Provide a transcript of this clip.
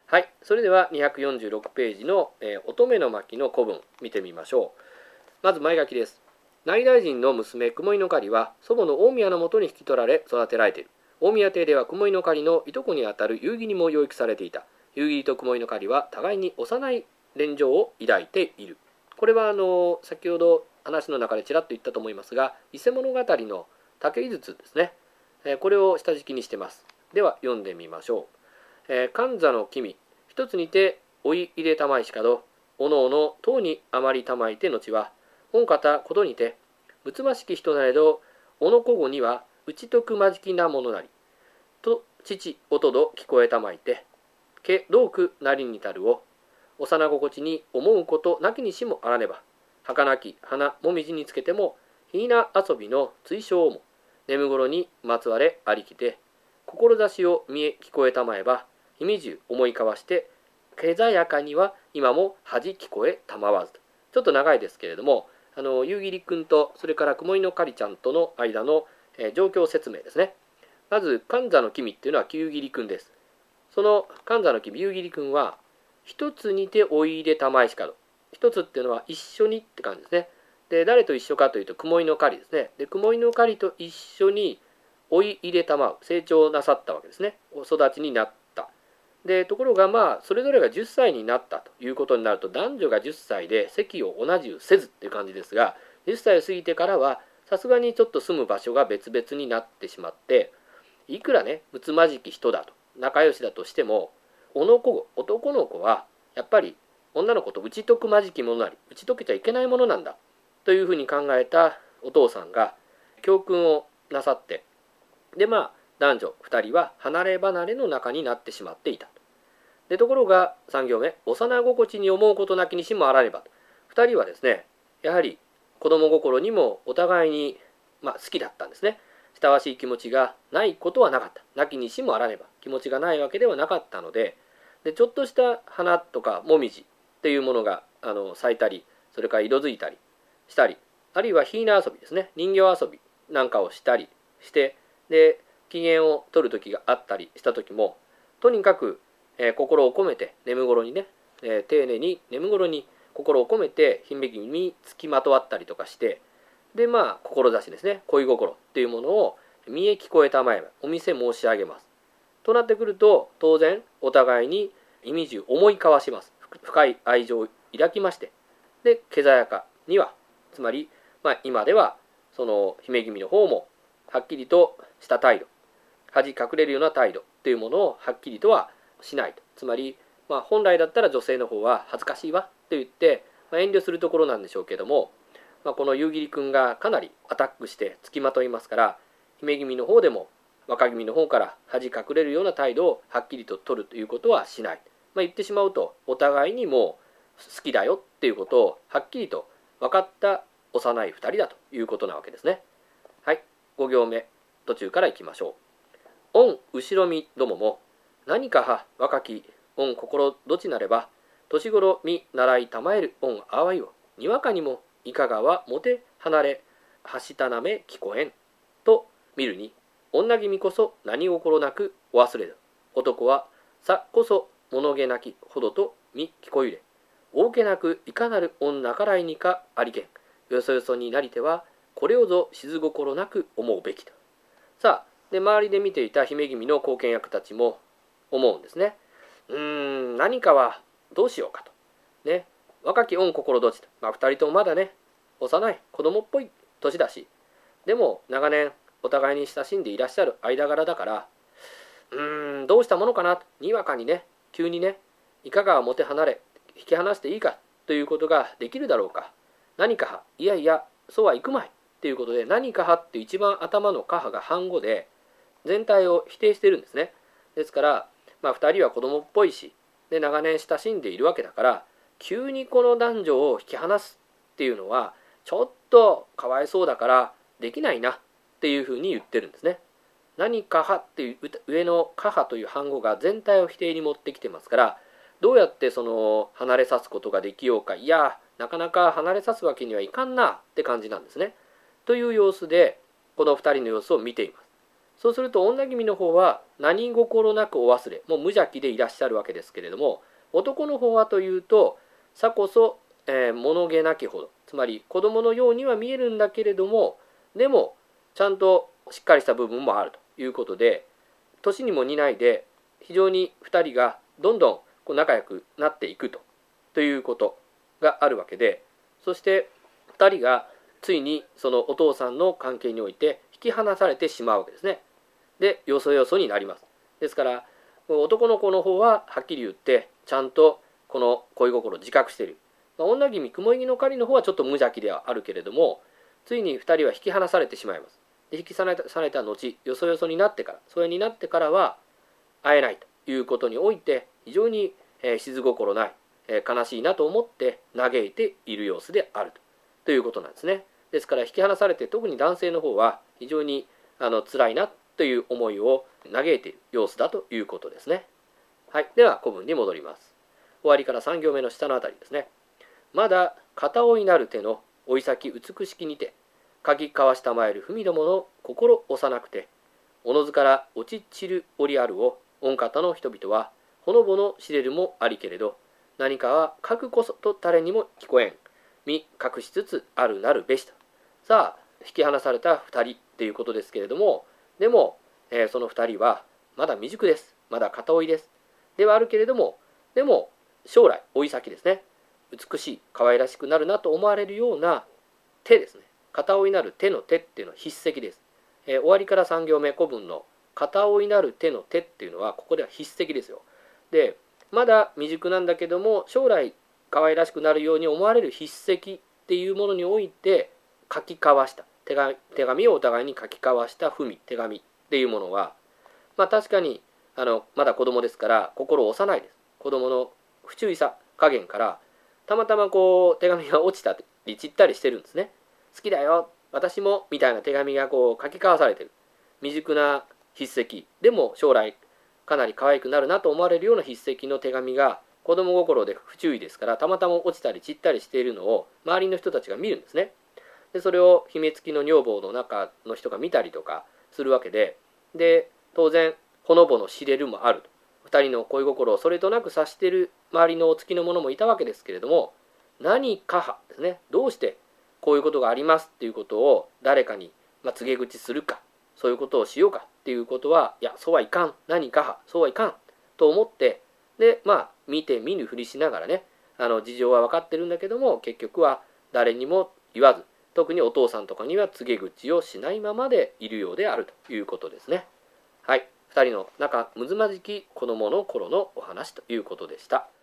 はい、それでは246ページの、乙女の巻の古文見てみましょう。まず前書きです。内大臣の娘雲井の狩りは祖母の大宮のもとに引き取られ育てられている。大宮邸では雲井の狩りのいとこにあたる夕霧にも養育されていた。夕霧と雲井の狩りは互いに幼い恋情を抱いている。これは先ほど話の中でちらっと言ったと思いますが、伊勢物語の竹井筒ですね。これを下敷きにしています。では読んでみましょう。神座の君一つにて追い入れたまいしかど、おのおの塔にあまりたまいて後は、御方ことにて、むつましき人なれど、おのこごには、うちとくまじきなものなり、と父おとど聞こえたまいて、けどうくなりにたるを、幼心地に思うことなきにしもあらねば、儚き花もみじにつけても、ひいな遊びの追奨も、眠ごろにまつわれありきて、志を見え聞こえたまえば、姫中思い交わして、けざやかには今も恥聞こえたまわずと。ちょっと長いですけれども、夕霧くんとそれから雲井のかりちゃんとの間の、状況説明ですね。まず神座の君っていうのは夕霧くんです。その神座の君夕霧くんは一つにて追い入れたまえしかど。一つっていうのは一緒にって感じですね。で誰と一緒かというと雲井のかりですね。で雲井のかりと一緒に追い入れたまう成長なさったわけですね。お育ちになった。でところがそれぞれが10歳になったということになると、男女が10歳で席を同じせずっていう感じですが、10歳を過ぎてからはさすがにちょっと住む場所が別々になってしまって、いくらねむつまじき人だと仲良しだとしても、男の子はやっぱり女の子と打ち解くまじきものなり打ち解けちゃいけないものなんだというふうに考えたお父さんが教訓をなさって、で男女2人は離れ離れの中になってしまっていた。でところが3行目、幼心地に思うことなきにしもあらねば。2人はですね、やはり子供心にもお互いに、好きだったんですね。親しい気持ちがないことはなかった。なきにしもあらねば。気持ちがないわけではなかったので、ちょっとした花とかもみじっていうものが咲いたり、それから色づいたりしたり、あるいはひいな遊びですね、人形遊びなんかをしたりして、で機嫌を取る時があったりした時も、とにかく、心を込めて眠ごろにね、丁寧に眠ごろに心を込めて姫君につきまとわったりとかして、で志ですね、恋心っていうものを見え聞こえたまえばお見せ申し上げますとなってくると、当然お互いに意味中思い交わします。深い愛情を抱きまして、でけざやかには、つまり、今ではその姫君の方もはっきりとした態度、恥隠れるような態度っていうものをはっきりとはしないと。つまり、本来だったら女性の方は恥ずかしいわって言って、遠慮するところなんでしょうけども、この夕霧くんがかなりアタックしてつきまといますから、姫君の方でも若君の方から恥隠れるような態度をはっきりと取るということはしない。言ってしまうと、お互いにもう好きだよっていうことをはっきりと分かった幼い2人だということなわけですね。はい、5行目途中からいきましょう。御後ろ見どもも何かは若き御心どちなれば、年頃見習いたまえる御淡いをにわかにもいかがはもて離れはしたなめ聞こえんと見るに、女君こそ何心なくお忘れだ。男はさこそ物気なきほどと見聞こゆれ。大気なくいかなる女からいにかありけん。よそよそになりてはこれをぞ静心なく思うべきと。さあで周りで見ていた姫君の後見役たちも思うんですね。何かはどうしようかと。ね、若き御心どちと。2人ともまだね、幼い子供っぽい年だし、でも長年お互いに親しんでいらっしゃる間柄だから、どうしたものかなと。にわかにね、急にね、いかがはもて離れ、引き離していいかということができるだろうか。何かは、いやいや、そうはいくまいっていうことで、何かはって一番頭のかはが半語で、全体を否定してるんですね。ですから、2人は子供っぽいし、で長年親しんでいるわけだから、急にこの男女を引き離すっていうのはちょっとかわいそうだからできないなっていうふうに言ってるんですね。何かはっていう上のかはという半語が全体を否定に持ってきてますから、どうやってその離れさすことができようか、いやなかなか離れさすわけにはいかんなって感じなんですね。という様子でこの2人の様子を見ています。 そうすると女君の方は何心なくお忘れ、もう無邪気でいらっしゃるわけですけれども、男の方はというとさこそ、物気なきほど、つまり子供のようには見えるんだけれども、でもちゃんとしっかりした部分もあるということで、年にも似ないで非常に2人がどんどんこう仲良くなっていくということがあるわけで、そして2人がついにそのお父さんの関係において引き離されてしまうわけですね。でよそよそになります。ですから男の子の方ははっきり言ってちゃんとこの恋心を自覚している、女君雲行きの狩りの方はちょっと無邪気ではあるけれども、ついに2人は引き離されてしまいます。で引き離された後、よそよそになってから、それになってからは会えないということにおいて非常に静心ない、悲しいなと思って嘆いている様子であるということなんですね。ですから引き離されて、特に男性の方は非常に辛いなという思いを嘆いている様子だということですね。はい、では古文に戻ります。終わりから3行目の下のあたりですね。まだ片追いなる手の追い先美しきにて、かぎ交わしたまえる文どもの心幼くて、おのずから落ち散る折あるを御方の人々はほのぼの知れるもありけれど、何かは核こそと誰にも聞こえん、身隠しつつあるなるべしと。さあ引き離された2人っていうことですけれども、でも、その2人はまだ未熟です。まだ片追いです。ではあるけれども、でも将来追い先ですね、美しい可愛らしくなるなと思われるような手ですね。片追いなる手の手っていうのは筆跡です。終わりから3行目古文の片追いなる手の手っていうのはここでは筆跡ですよ。でまだ未熟なんだけども将来可愛らしくなるように思われる筆跡っていうものにおいて書き交わした手紙をお互いに書き交わした文、手紙っていうものは、確かにまだ子供ですから心幼いです。子供の不注意さ加減からたまたまこう手紙が落ちたり散ったりしてるんですね。好きだよ私もみたいな手紙がこう書き交わされてる未熟な筆跡でも将来かなり可愛くなるなと思われるような筆跡の手紙が子供心で不注意ですからたまたま落ちたり散ったりしているのを周りの人たちが見るんですね。でそれを秘め付きの女房の中の人が見たりとかするわけで、当然ほのぼの知れるもあると。2人の恋心をそれとなく察している周りのお付きの者もいたわけですけれども、何かはですね、どうしてこういうことがありますっていうことを誰かに告げ口するか、そういうことをしようかっていうことは、いやそうはいかん、何かはそうはいかんと思って、で見て見ぬふりしながらね、事情は分かってるんだけども結局は誰にも言わず、特にお父さんとかには告げ口をしないままでいるようであるということですね。はい、2人の仲睦まじき子供の頃のお話ということでした。